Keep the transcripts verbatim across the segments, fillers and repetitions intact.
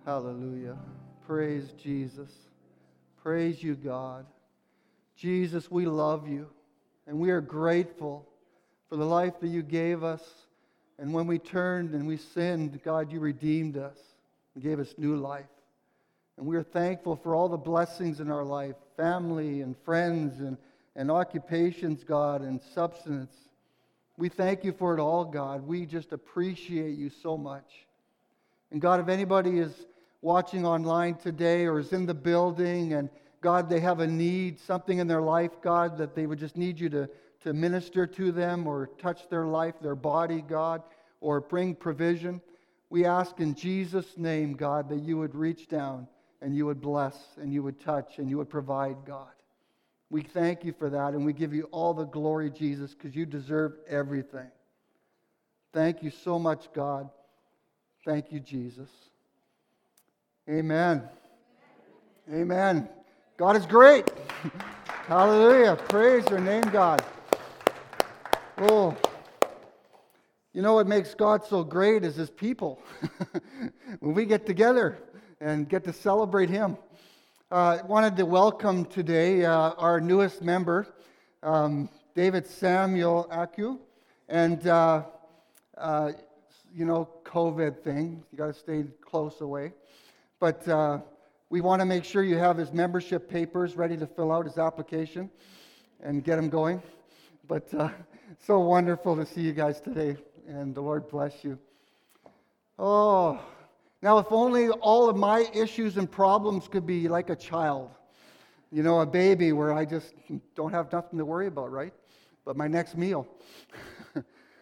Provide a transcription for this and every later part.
Hallelujah. Praise Jesus. Praise you, God. Jesus, we love you, and we are grateful for the life that you gave us. And when we turned and we sinned, God, you redeemed us and gave us new life. And we are thankful for all the blessings in our life, family and friends and, and occupations, God, and substance. We thank you for it all, God. We just appreciate you so much. And God, if anybody is watching online today or is in the building and God, they have a need, something in their life, God, that they would just need you to, to minister to them or touch their life, their body, God, or bring provision. We ask in Jesus' name, God, that you would reach down and you would bless and you would touch and you would provide, God. We thank you for that and we give you all the glory, Jesus, because you deserve everything. Thank you so much, God. Thank you, Jesus. Amen. Amen. God is great. Hallelujah. Praise your name, God. Oh, you know what makes God so great is his people. When we get together and get to celebrate him. I uh, wanted to welcome today uh, our newest member, um, David Samuel Aku. And, uh, uh, you know, COVID thing. You got to stay close away. But uh, we want to make sure you have his membership papers ready to fill out his application and get him going. But uh, so wonderful to see you guys today, and the Lord bless you. Oh, now if only all of my issues and problems could be like a child, you know, a baby where I just don't have nothing to worry about, right? But my next meal. I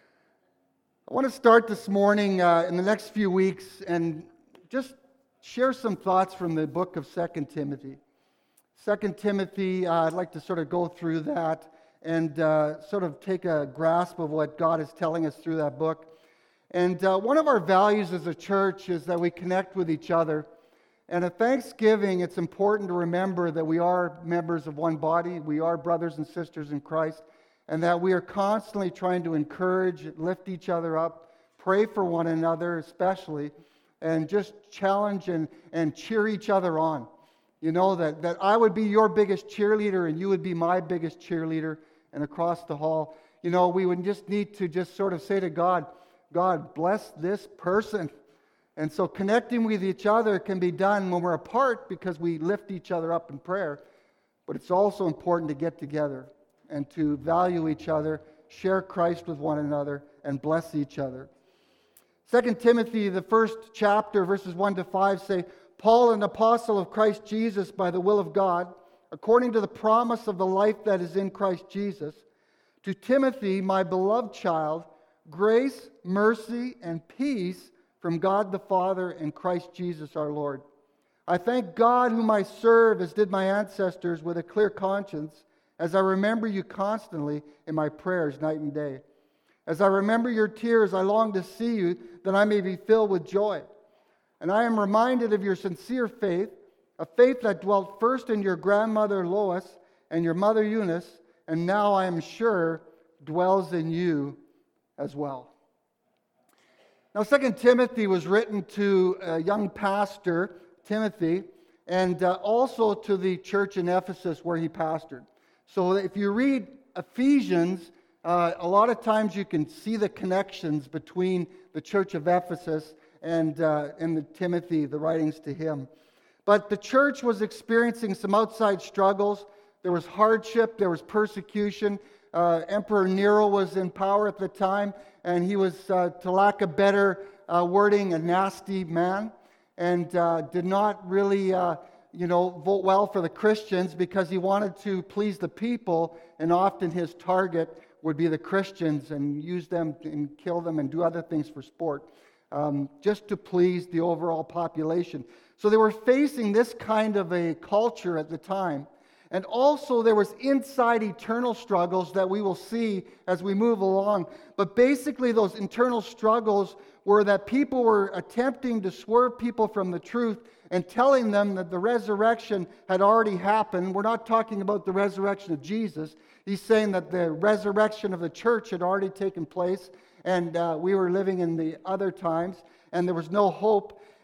want to start this morning uh, in the next few weeks and just share some thoughts from the book of Second Timothy. Second Timothy, uh, I'd like to sort of go through that and uh, sort of take a grasp of what God is telling us through that book. And uh, one of our values as a church is that we connect with each other. And at Thanksgiving, it's important to remember that we are members of one body. We are brothers and sisters in Christ. And that we are constantly trying to encourage, lift each other up, pray for one another especially, and just challenge and, and cheer each other on. You know, that, that I would be your biggest cheerleader and you would be my biggest cheerleader. And across the hall, you know, we would just need to just sort of say to God, God, bless this person. And so connecting with each other can be done when we're apart because we lift each other up in prayer. But it's also important to get together and to value each other, share Christ with one another, and bless each other. Second Timothy, the first chapter, verses one to five say, Paul, an apostle of Christ Jesus by the will of God, according to the promise of the life that is in Christ Jesus, to Timothy, my beloved child, grace, mercy, and peace from God the Father and Christ Jesus our Lord. I thank God whom I serve, as did my ancestors, with a clear conscience, as I remember you constantly in my prayers night and day. As I remember your tears, I long to see you, that I may be filled with joy. And I am reminded of your sincere faith, a faith that dwelt first in your grandmother Lois and your mother Eunice, and now I am sure dwells in you as well. Now, Second Timothy was written to a young pastor, Timothy, and uh, also to the church in Ephesus where he pastored. So if you read Ephesians, Uh, a lot of times you can see the connections between the church of Ephesus and, uh, and the Timothy, the writings to him. But the church was experiencing some outside struggles. There was hardship, there was persecution. Uh, Emperor Nero was in power at the time, and he was, uh, to lack a better uh, wording, a nasty man, and uh, did not really, uh, you know, vote well for the Christians because he wanted to please the people, and often his target would be the Christians and use them and kill them and do other things for sport, um, just to please the overall population. So they were facing this kind of a culture at the time. And also there was inside eternal struggles that we will see as we move along. But basically those internal struggles were that people were attempting to swerve people from the truth and telling them that the resurrection had already happened. We're not talking about the resurrection of Jesus. He's saying that the resurrection of the church had already taken place, and uh, we were living in the other times, and there was no hope.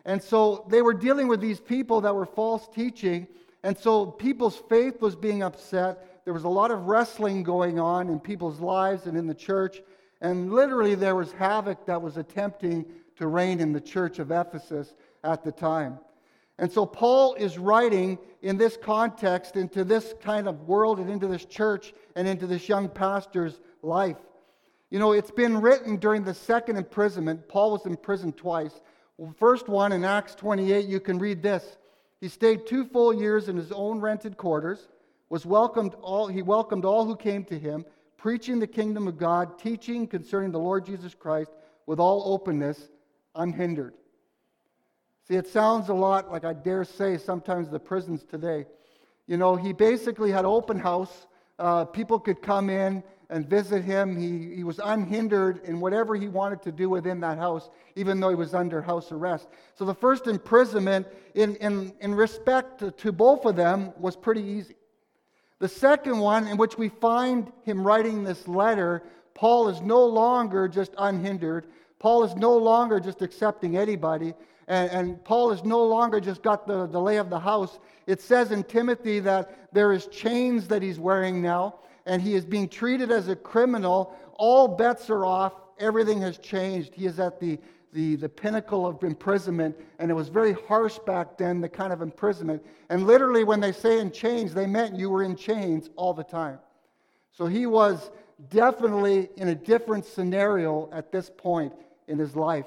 And so they were dealing with these people that were false teaching. And so people's faith was being upset. There was a lot of wrestling going on in people's lives and in the church. And literally there was havoc that was attempting to reign in the church of Ephesus at the time. And so Paul is writing in this context into this kind of world and into this church and into this young pastor's life. You know, it's been written during the second imprisonment. Paul was imprisoned twice. Well, first one in Acts twenty-eight, you can read this. He stayed two full years in his own rented quarters, was welcomed all, he welcomed all who came to him, preaching the kingdom of God, teaching concerning the Lord Jesus Christ with all openness, unhindered. See, it sounds a lot like I dare say sometimes the prisons today. You know, he basically had open house. Uh, people could come in and visit him. He, he was unhindered in whatever he wanted to do within that house, even though he was under house arrest. So the first imprisonment, in, in, in respect to, to both of them, was pretty easy. The second one, in which we find him writing this letter, Paul is no longer just unhindered. Paul is no longer just accepting anybody. And, and Paul has no longer just got the, the lay of the house. It says in Timothy that there is chains that he's wearing now, and he is being treated as a criminal. All bets are off. Everything has changed. He is at the, the, the pinnacle of imprisonment, and it was very harsh back then, the kind of imprisonment. And literally when they say in chains, they meant you were in chains all the time. So he was definitely in a different scenario at this point in his life.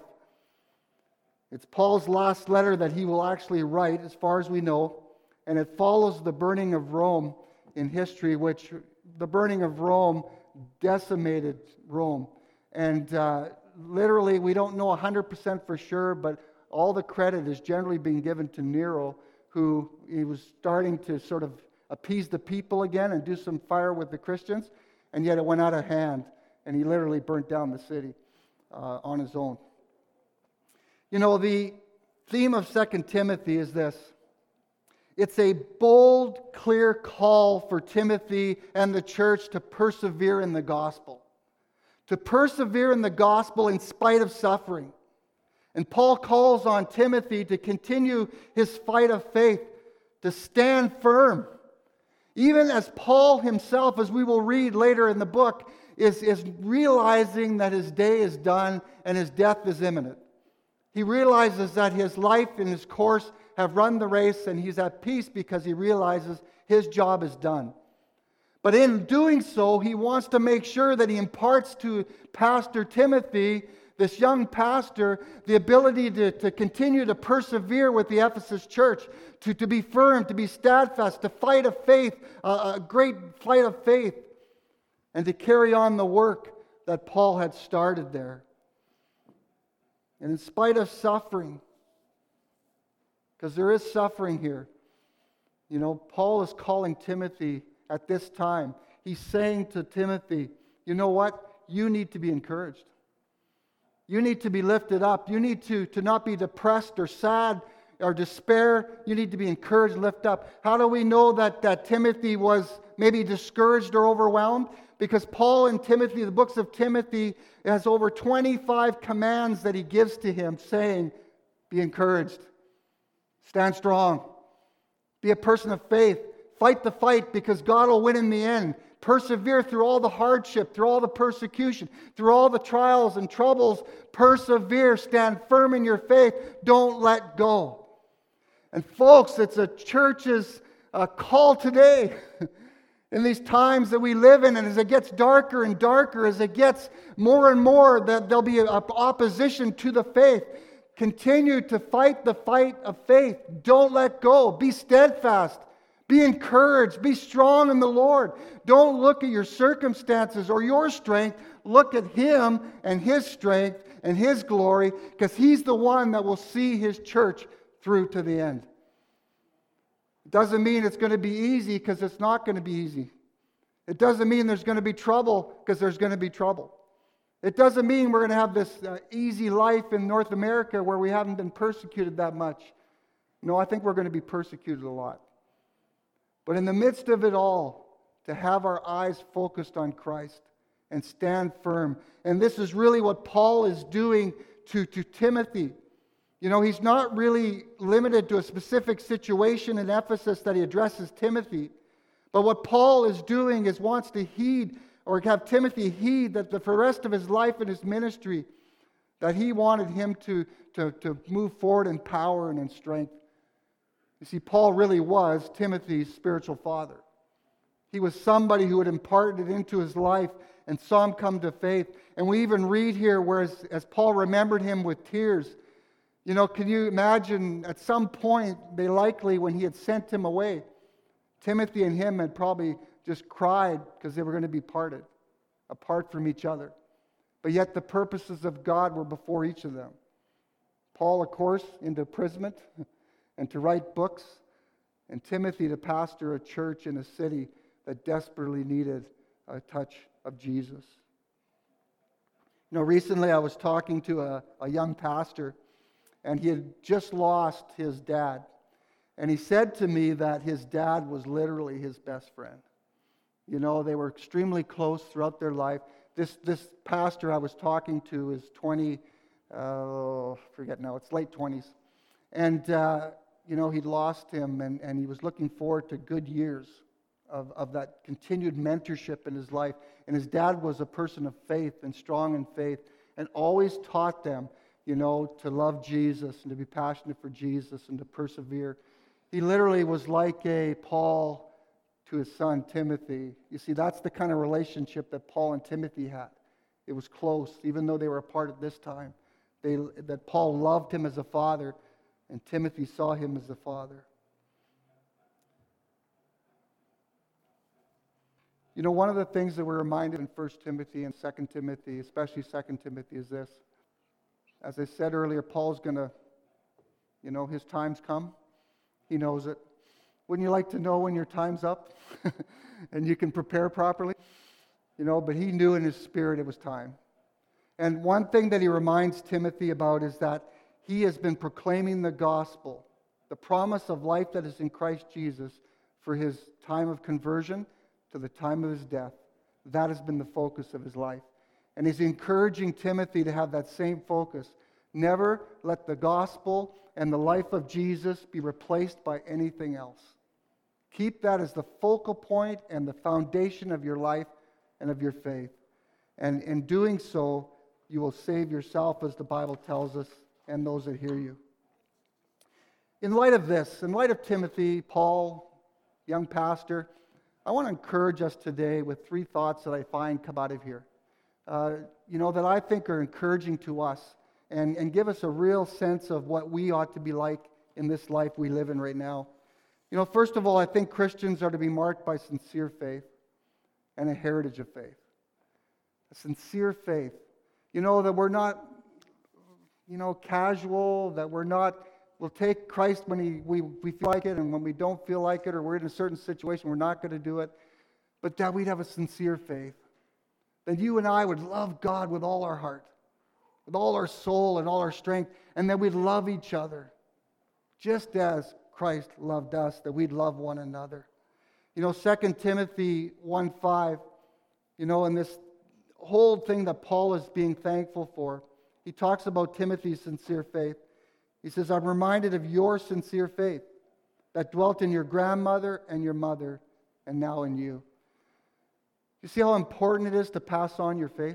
It's Paul's last letter that he will actually write, as far as we know, and it follows the burning of Rome in history, which the burning of Rome decimated Rome. And uh, literally, we don't know one hundred percent for sure, but all the credit is generally being given to Nero, who he was starting to sort of appease the people again and do some fire with the Christians, and yet it went out of hand, and he literally burnt down the city uh, on his own. You know, the theme of Second Timothy is this. It's a bold, clear call for Timothy and the church to persevere in the gospel. To persevere in the gospel in spite of suffering. And Paul calls on Timothy to continue his fight of faith, to stand firm. Even as Paul himself, as we will read later in the book, is, is realizing that his day is done and his death is imminent. He realizes that his life and his course have run the race, and he's at peace because he realizes his job is done. But in doing so, he wants to make sure that he imparts to Pastor Timothy, this young pastor, the ability to, to continue to persevere with the Ephesus church, to, to be firm, to be steadfast, to fight a faith, uh, a great fight of faith, and to carry on the work that Paul had started there. And in spite of suffering, because there is suffering here, you know, Paul is calling Timothy at this time. He's saying to Timothy, you know what? You need to be encouraged. You need to be lifted up. You need to, to not be depressed or sad or despair. You need to be encouraged, lift up. How do we know that, that Timothy was maybe discouraged or overwhelmed? Because Paul and Timothy, the books of Timothy, has over twenty-five commands that he gives to him, saying, be encouraged, stand strong, be a person of faith, fight the fight because God will win in the end. Persevere through all the hardship, through all the persecution, through all the trials and troubles. Persevere, stand firm in your faith, don't let go. And folks, it's a church's uh, call today. In these times that we live in, and as it gets darker and darker, as it gets more and more that there'll be an opposition to the faith, continue to fight the fight of faith. Don't let go. Be steadfast. Be encouraged. Be strong in the Lord. Don't look at your circumstances or your strength. Look at Him and His strength and His glory, because He's the one that will see His church through to the end. It doesn't mean it's going to be easy, because it's not going to be easy. It doesn't mean there's going to be trouble, because there's going to be trouble. It doesn't mean we're going to have this uh, easy life in North America where we haven't been persecuted that much. No, I think we're going to be persecuted a lot. But in the midst of it all, to have our eyes focused on Christ and stand firm. And this is really what Paul is doing to, to Timothy. You know, he's not really limited to a specific situation in Ephesus that he addresses Timothy. But what Paul is doing is wants to heed, or have Timothy heed, that the, for the rest of his life and his ministry, that he wanted him to, to, to move forward in power and in strength. You see, Paul really was Timothy's spiritual father. He was somebody who had imparted into his life and saw him come to faith. And we even read here where as, as Paul remembered him with tears. You know, can you imagine at some point, they likely, when he had sent him away, Timothy and him had probably just cried because they were going to be parted, apart from each other. But yet the purposes of God were before each of them. Paul, of course, into imprisonment and to write books, and Timothy to pastor a church in a city that desperately needed a touch of Jesus. You know, recently I was talking to a, a young pastor, and he had just lost his dad. And he said to me that his dad was literally his best friend. You know, they were extremely close throughout their life. This this pastor I was talking to is twenty, uh, forget now, it's late twenties. And, uh, you know, he'd lost him, and, and he was looking forward to good years of, of that continued mentorship in his life. And his dad was a person of faith and strong in faith, and always taught them, you know, to love Jesus and to be passionate for Jesus and to persevere. He literally was like a Paul to his son Timothy. You see, that's the kind of relationship that Paul and Timothy had. It was close, even though they were apart at this time. They, that Paul loved him as a father, and Timothy saw him as a father. You know, one of the things that we're reminded in First Timothy and Second Timothy, especially Second Timothy, is this. As I said earlier, Paul's going to, you know, his time's come. He knows it. Wouldn't you like to know when your time's up and you can prepare properly? You know, but he knew in his spirit it was time. And one thing that he reminds Timothy about is that he has been proclaiming the gospel, the promise of life that is in Christ Jesus, for his time of conversion to the time of his death. That has been the focus of his life. And he's encouraging Timothy to have that same focus. Never let the gospel and the life of Jesus be replaced by anything else. Keep that as the focal point and the foundation of your life and of your faith. And in doing so, you will save yourself, as the Bible tells us, and those that hear you. In light of this, in light of Timothy, Paul, young pastor, I want to encourage us today with three thoughts that I find come out of here. Uh, you know, that I think are encouraging to us and, and give us a real sense of what we ought to be like in this life we live in right now. You know, first of all, I think Christians are to be marked by sincere faith and a heritage of faith. A sincere faith. You know, that we're not, you know, casual, that we're not, we'll take Christ when he, we, we feel like it, and when we don't feel like it, or we're in a certain situation, we're not going to do it. But that we'd have a sincere faith. That you and I would love God with all our heart, with all our soul and all our strength, and that we'd love each other, just as Christ loved us, that we'd love one another. You know, Second Timothy one five, you know, in this whole thing that Paul is being thankful for, he talks about Timothy's sincere faith. He says, I'm reminded of your sincere faith that dwelt in your grandmother and your mother, and now in you. You see how important it is to pass on your faith?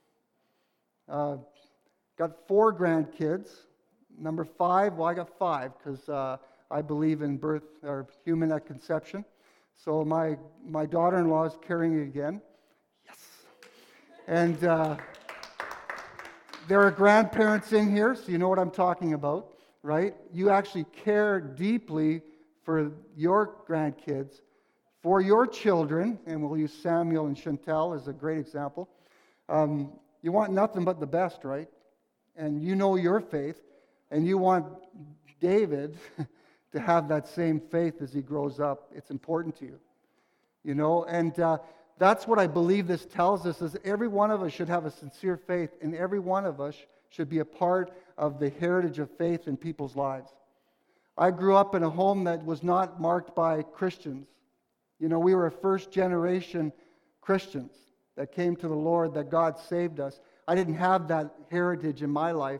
Uh, got four grandkids. Number five, well, I got five because uh, I believe in birth or human at conception. So my my daughter-in-law is carrying again. Yes. And uh, there are grandparents in here, so you know what I'm talking about, right? You actually care deeply for your grandkids, for your children, and we'll use Samuel and Chantel as a great example. Um, you want nothing but the best, right? And you know your faith, and you want David to have that same faith as he grows up. It's important to you, you know? And uh, that's what I believe this tells us, is every one of us should have a sincere faith, and every one of us should be a part of the heritage of faith in people's lives. I grew up in a home that was not marked by Christians. You know, we were a first generation Christians that came to the Lord, that God saved us. I didn't have that heritage in my life.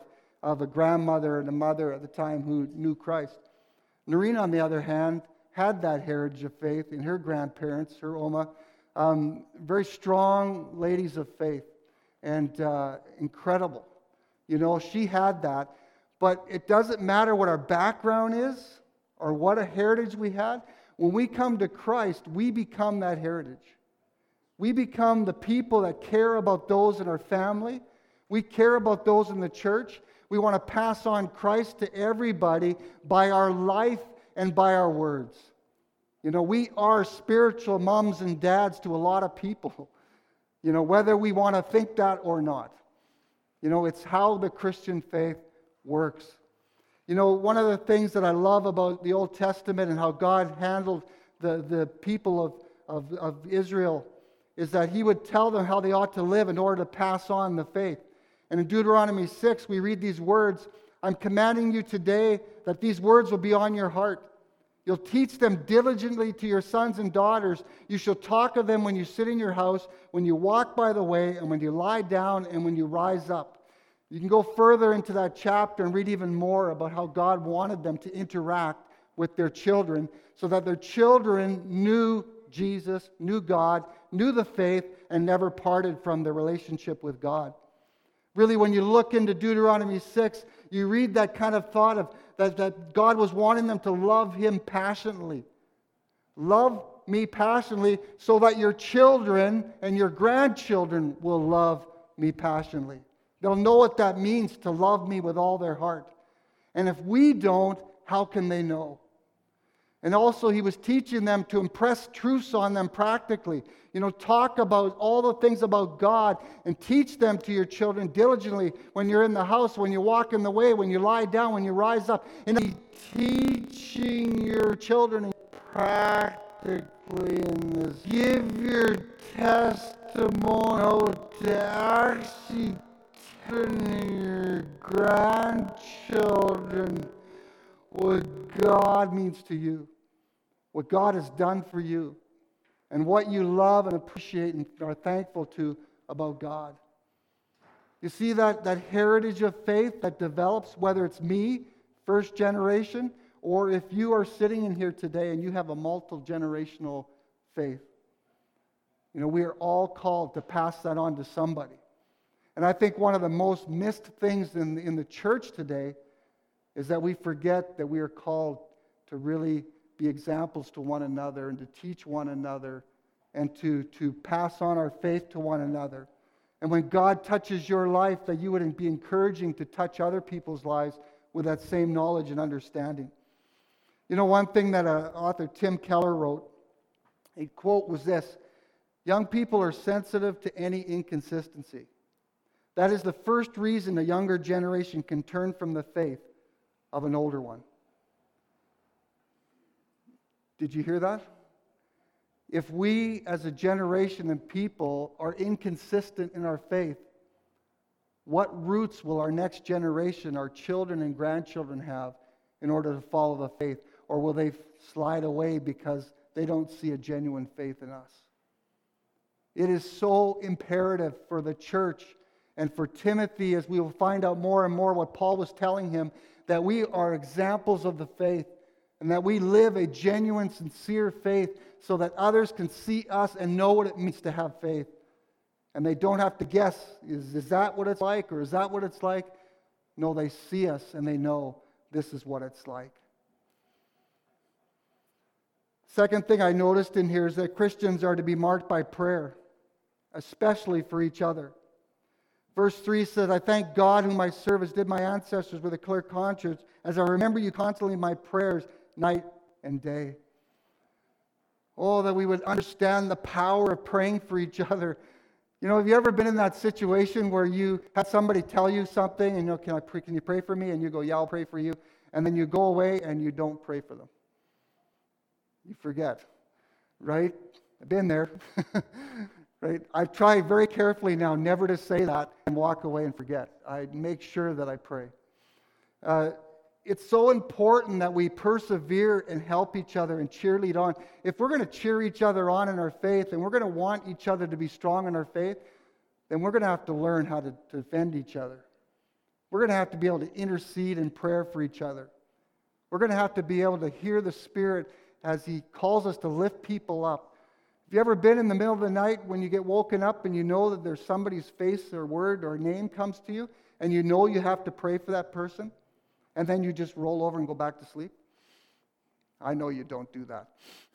of a grandmother and a mother at the time who knew Christ. Noreen, on the other hand, had that heritage of faith in her grandparents, her Oma, um, very strong ladies of faith, and uh, incredible. You know, she had that. But it doesn't matter what our background is or what a heritage we had. When we come to Christ, we become that heritage. We become the people that care about those in our family. We care about those in the church. We want to pass on Christ to everybody by our life and by our words. You know, we are spiritual moms and dads to a lot of people, you know, whether we want to think that or not. You know, it's how the Christian faith works. You know, one of the things that I love about the Old Testament and how God handled the, the people of, of, of Israel is that he would tell them how they ought to live in order to pass on the faith. And in Deuteronomy six, we read these words, I'm commanding you today that these words will be on your heart. You'll teach them diligently to your sons and daughters. You shall talk of them when you sit in your house, when you walk by the way, and when you lie down, and when you rise up. You can go further into that chapter and read even more about how God wanted them to interact with their children so that their children knew Jesus, knew God, knew the faith, and never parted from their relationship with God. Really, when you look into Deuteronomy six, you read that kind of thought of that, that God was wanting them to love Him passionately. Love me passionately so that your children and your grandchildren will love me passionately. They'll know what that means to love me with all their heart. And if we don't, how can they know? And also, he was teaching them to impress truths on them practically. You know, talk about all the things about God and teach them to your children diligently when you're in the house, when you walk in the way, when you lie down, when you rise up. And teaching your children practically in this. Give your testimony to actually your grandchildren what God means to you, what God has done for you, and what you love and appreciate and are thankful to about God. You see that, that heritage of faith that develops, whether it's me, first generation, or if you are sitting in here today and you have a multi-generational faith. You know, we are all called to pass that on to somebody. And I think one of the most missed things in, in the church today is that we forget that we are called to really be examples to one another and to teach one another and to, to pass on our faith to one another. And when God touches your life, that you would be encouraging to touch other people's lives with that same knowledge and understanding. You know, one thing that uh, author Tim Keller wrote, a quote was this, young people are sensitive to any inconsistency. That is the first reason a younger generation can turn from the faith of an older one. Did you hear that? If we as a generation and people are inconsistent in our faith, what roots will our next generation, our children and grandchildren have in order to follow the faith? Or will they slide away because they don't see a genuine faith in us? It is so imperative for the church and for Timothy, as we will find out more and more what Paul was telling him, that we are examples of the faith and that we live a genuine, sincere faith so that others can see us and know what it means to have faith. And they don't have to guess, is, is that what it's like or is that what it's like? No, they see us and they know this is what it's like. Second thing I noticed in here is that Christians are to be marked by prayer, especially for each other. Verse three says, I thank God whom I serve as did my ancestors with a clear conscience, as I remember you constantly in my prayers night and day. Oh, that we would understand the power of praying for each other. You know, have you ever been in that situation where you had somebody tell you something and you know, can I pray, can you pray for me? And you go, yeah, I'll pray for you. And then you go away and you don't pray for them. You forget, right? I've been there. Right? I try very carefully now never to say that and walk away and forget. I make sure that I pray. Uh, it's so important that we persevere and help each other and cheerlead on. If we're going to cheer each other on in our faith and we're going to want each other to be strong in our faith, then we're going to have to learn how to, to defend each other. We're going to have to be able to intercede in prayer for each other. We're going to have to be able to hear the Spirit as He calls us to lift people up. Have you ever been in the middle of the night when you get woken up and you know that there's somebody's face or word or name comes to you, and you know you have to pray for that person, and then you just roll over and go back to sleep? I know you don't do that.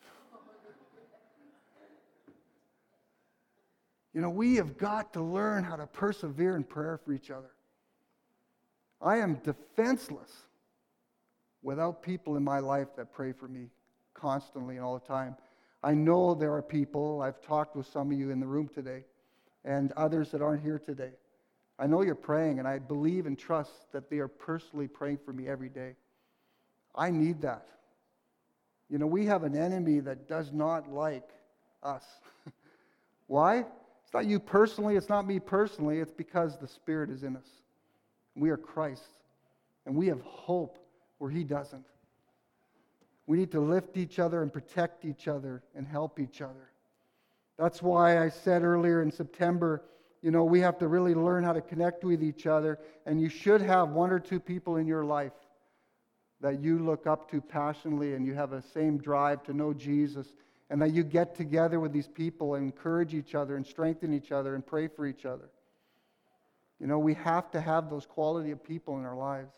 You know, we have got to learn how to persevere in prayer for each other. I am defenseless without people in my life that pray for me constantly and all the time. I know there are people, I've talked with some of you in the room today, and others that aren't here today. I know you're praying, and I believe and trust that they are personally praying for me every day. I need that. You know, we have an enemy that does not like us. Why? It's not you personally, it's not me personally, it's because the Spirit is in us. We are Christ, and we have hope where He doesn't. We need to lift each other and protect each other and help each other. That's why I said earlier in September, you know, we have to really learn how to connect with each other, and you should have one or two people in your life that you look up to passionately and you have a same drive to know Jesus, and that you get together with these people and encourage each other and strengthen each other and pray for each other. You know, we have to have those quality of people in our lives.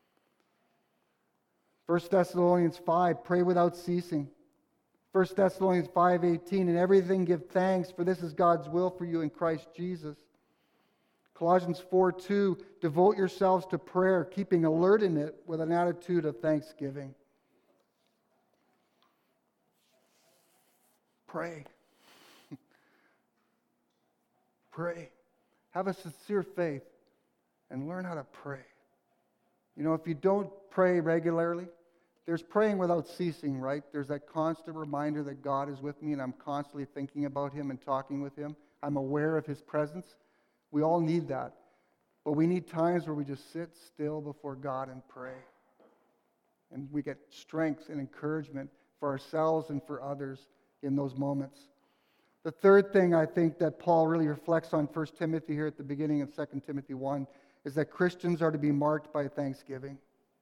First Thessalonians five, pray without ceasing. First Thessalonians five eighteen, in everything give thanks, for this is God's will for you in Christ Jesus. Colossians four two, devote yourselves to prayer, keeping alert in it with an attitude of thanksgiving. Pray. Pray. Have a sincere faith and learn how to pray. You know, if you don't pray regularly, there's praying without ceasing, right? There's that constant reminder that God is with me and I'm constantly thinking about Him and talking with Him. I'm aware of His presence. We all need that. But we need times where we just sit still before God and pray. And we get strength and encouragement for ourselves and for others in those moments. The third thing I think that Paul really reflects on First Timothy here at the beginning of Second Timothy one is that Christians are to be marked by thanksgiving.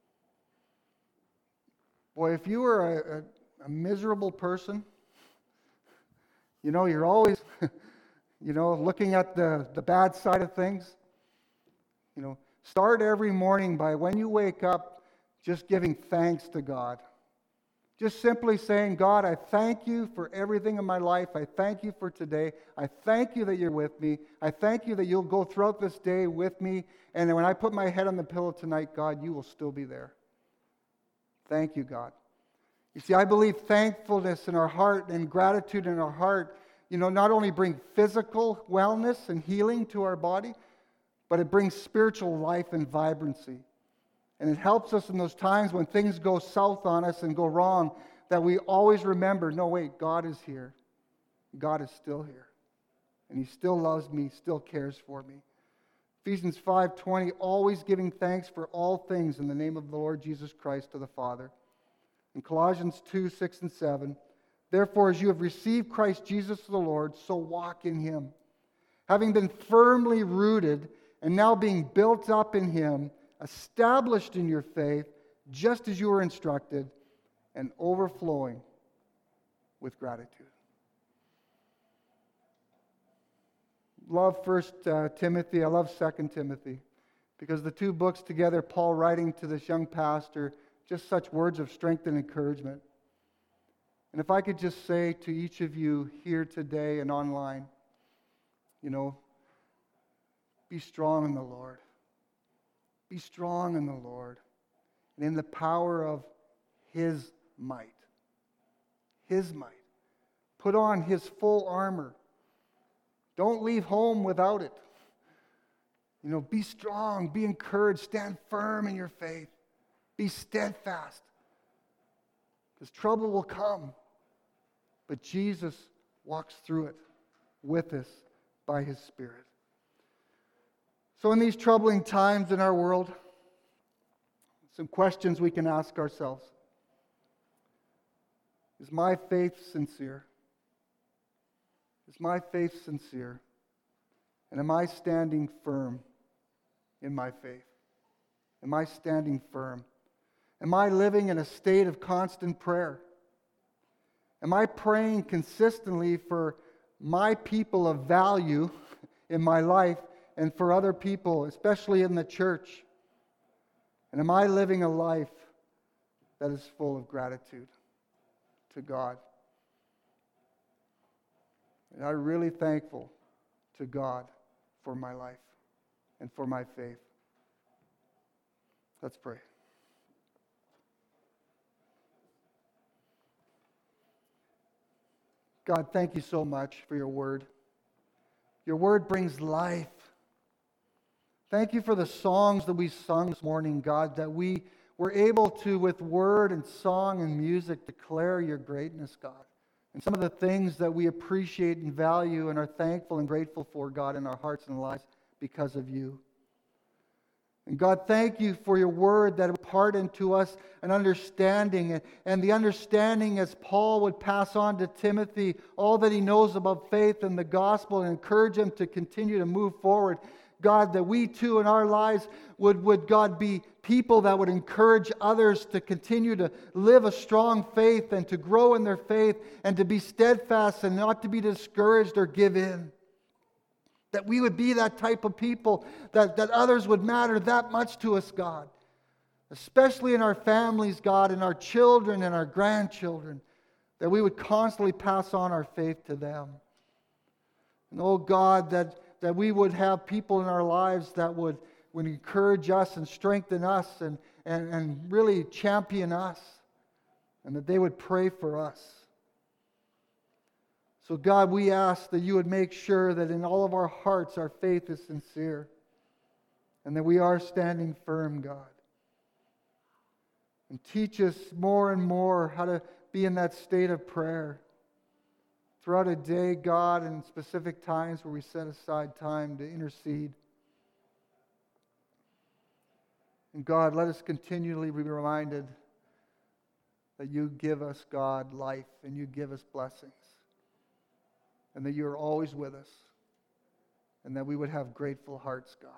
Boy, if you are a, a, a miserable person, you know, you're always, you know, looking at the, the bad side of things, you know, start every morning by when you wake up just giving thanks to God. Just simply saying, God, I thank you for everything in my life. I thank you for today. I thank you that you're with me. I thank you that you'll go throughout this day with me. And when I put my head on the pillow tonight, God, you will still be there. Thank you, God. You see, I believe thankfulness in our heart and gratitude in our heart, you know, not only bring physical wellness and healing to our body, but it brings spiritual life and vibrancy. And it helps us in those times when things go south on us and go wrong, that we always remember, no, wait, God is here. God is still here. And He still loves me, still cares for me. Ephesians five twenty, always giving thanks for all things in the name of the Lord Jesus Christ to the Father. And Colossians two six and seven, therefore, as you have received Christ Jesus the Lord, so walk in Him, having been firmly rooted and now being built up in Him, established in your faith, just as you were instructed, and overflowing with gratitude. Love First uh, Timothy. I love Second Timothy, because the two books together, Paul writing to this young pastor, just such words of strength and encouragement. And if I could just say to each of you here today and online, you know, be strong in the Lord. Be strong in the Lord and in the power of His might. His might. Put on His full armor. Don't leave home without it. You know, be strong, be encouraged, stand firm in your faith. Be steadfast. Because trouble will come. But Jesus walks through it with us by His Spirit. So in these troubling times in our world, some questions we can ask ourselves. Is my faith sincere? Is my faith sincere? And am I standing firm in my faith? Am I standing firm? Am I living in a state of constant prayer? Am I praying consistently for my people of value in my life and for other people, especially in the church? And am I living a life that is full of gratitude to God? And I'm really thankful to God for my life and for my faith. Let's pray. God, thank you so much for your word. Your word brings life. Thank you for the songs that we sung this morning, God, that we were able to, with word and song and music, declare your greatness, God. And some of the things that we appreciate and value and are thankful and grateful for, God, in our hearts and lives because of you. And God, thank you for your word that impart into us an understanding, and the understanding as Paul would pass on to Timothy all that he knows about faith and the gospel and encourage him to continue to move forward. God, that we too in our lives would, would God, be people that would encourage others to continue to live a strong faith and to grow in their faith and to be steadfast and not to be discouraged or give in. That we would be that type of people, that, that others would matter that much to us, God. Especially in our families, God, and our children and our grandchildren. That we would constantly pass on our faith to them. And oh God, that, that we would have people in our lives that would, would encourage us and strengthen us and, and, and really champion us. And that they would pray for us. So God, we ask that you would make sure that in all of our hearts our faith is sincere and that we are standing firm, God. And teach us more and more how to be in that state of prayer throughout a day, God, and specific times where we set aside time to intercede. And God, let us continually be reminded that you give us, God, life and you give us blessings. And that you are always with us. And that we would have grateful hearts, God.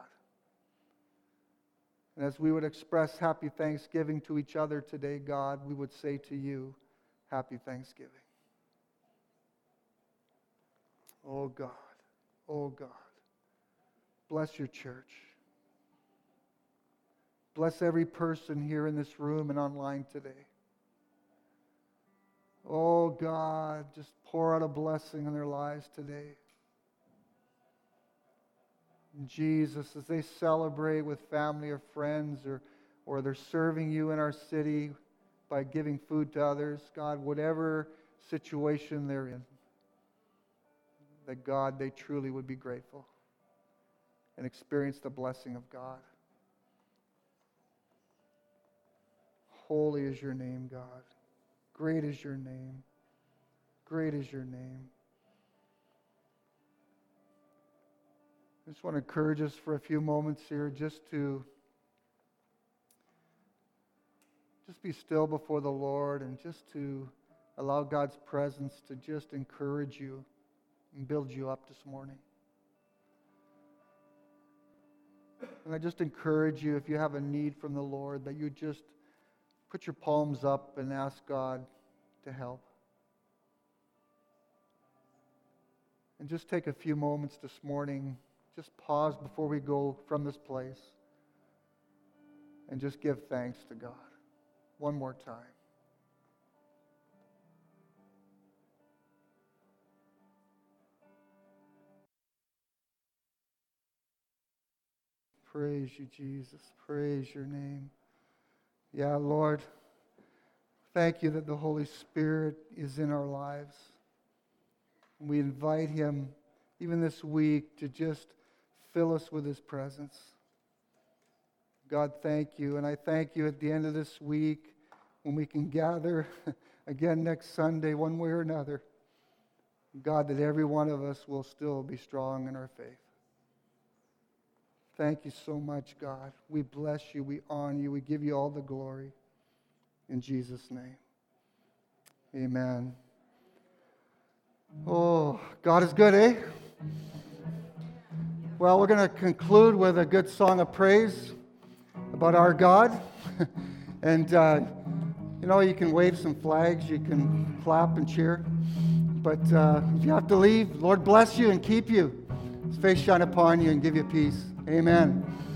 And as we would express happy Thanksgiving to each other today, God, we would say to you, happy Thanksgiving. Oh God, oh God, bless your church. Bless every person here in this room and online today. Oh God, just pour out a blessing on their lives today. And Jesus, as they celebrate with family or friends, or, or they're serving you in our city by giving food to others, God, whatever situation they're in, that God, they truly would be grateful and experience the blessing of God. Holy is your name, God. Great is your name. Great is your name. I just want to encourage us for a few moments here just to just be still before the Lord and just to allow God's presence to just encourage you and build you up this morning. And I just encourage you, if you have a need from the Lord, that you just put your palms up and ask God to help. And just take a few moments this morning, just pause before we go from this place and just give thanks to God one more time. Praise you, Jesus. Praise your name. Yeah, Lord, thank you that the Holy Spirit is in our lives. We invite him, even this week, to just fill us with his presence. God, thank you. And I thank you at the end of this week when we can gather again next Sunday, one way or another. God, that every one of us will still be strong in our faith. Thank you so much, God. We bless you. We honor you. We give you all the glory. In Jesus' name. Amen. Oh, God is good, eh? Well, we're going to conclude with a good song of praise. about our God. and, uh, you know, you can wave some flags, you can clap and cheer. But uh, if you have to leave, Lord bless you and keep you. His face shine upon you and give you peace. Amen.